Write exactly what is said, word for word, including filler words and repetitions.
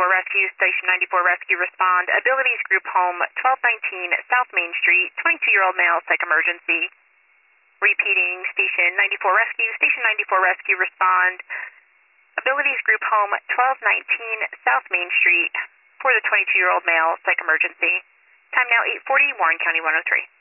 Rescue, Station ninety-four Rescue, respond. Abilities Group Home, twelve nineteen South Main Street, twenty-two-year-old male, psych emergency. Repeating, Station ninety-four Rescue, Station ninety-four Rescue, respond. Abilities Group Home, twelve nineteen South Main Street, for the twenty-two-year-old male, psych emergency. Time now eight forty, Warren County one oh three.